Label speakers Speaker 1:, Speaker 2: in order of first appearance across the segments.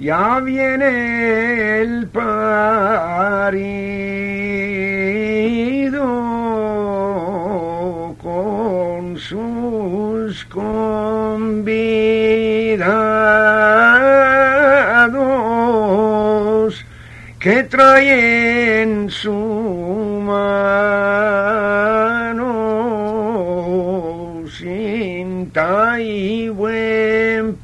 Speaker 1: Ya viene el parido con sus convidados que traen su mano cinta y buen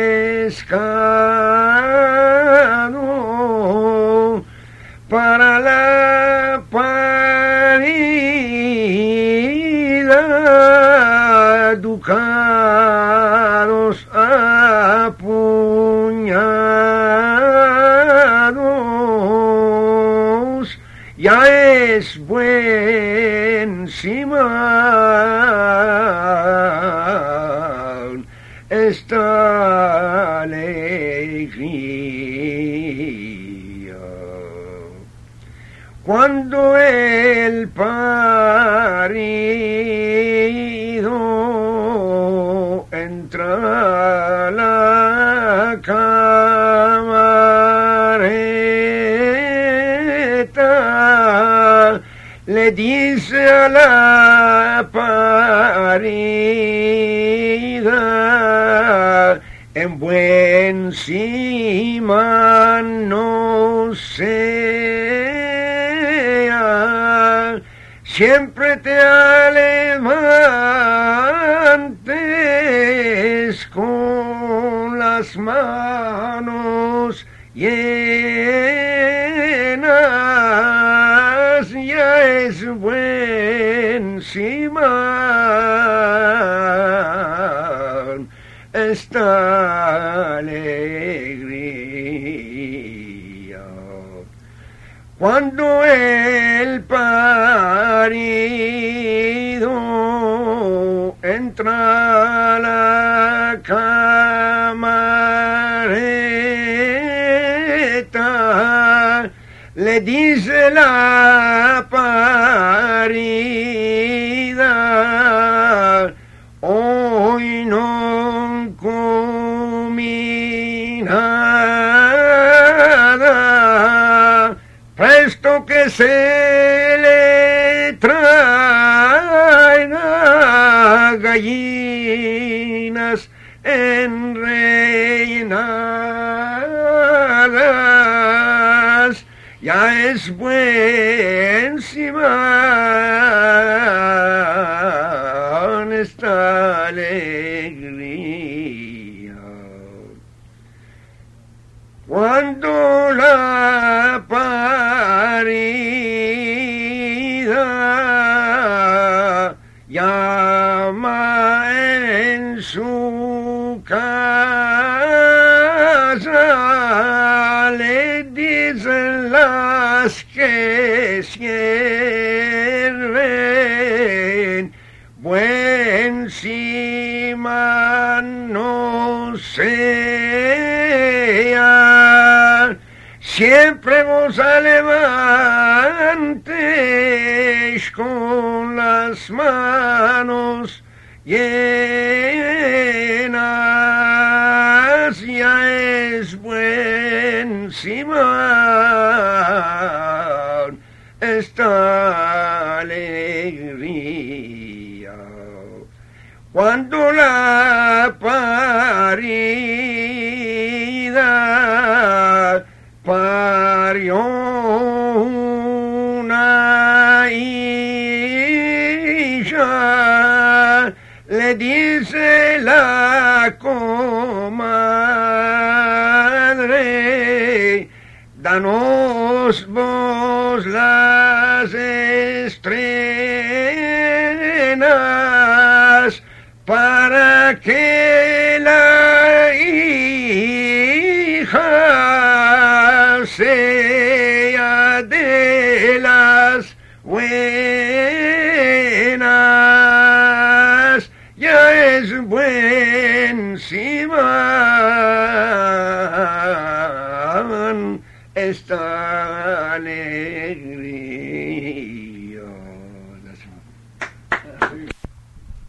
Speaker 1: pescado para la parida, ducados apuñados, ya es buen Simón esta alegría. Cuando el parido entra a la camareta, le dice a la parida, en buen Simón no sea, siempre te levantes con las manos llenas, ya es buen Simón esta alegría. Cuando el parido entra a la camareta, le dice la parida, hoy no comí nada, presto que se le traen gallinas enreinadas, ya es buen Simón esta alegría. Cuando la parida llama en su casa, le dicen las que sirven, buen Simón no sea, siempre vos levantes con las manos llenas, ya es buen Simón esta alegría. Cuando la parida parió una hija, le dice la comadre, danos vos las estrenas para que la hija sea de las buenas, ya es buen Simón esta alegría.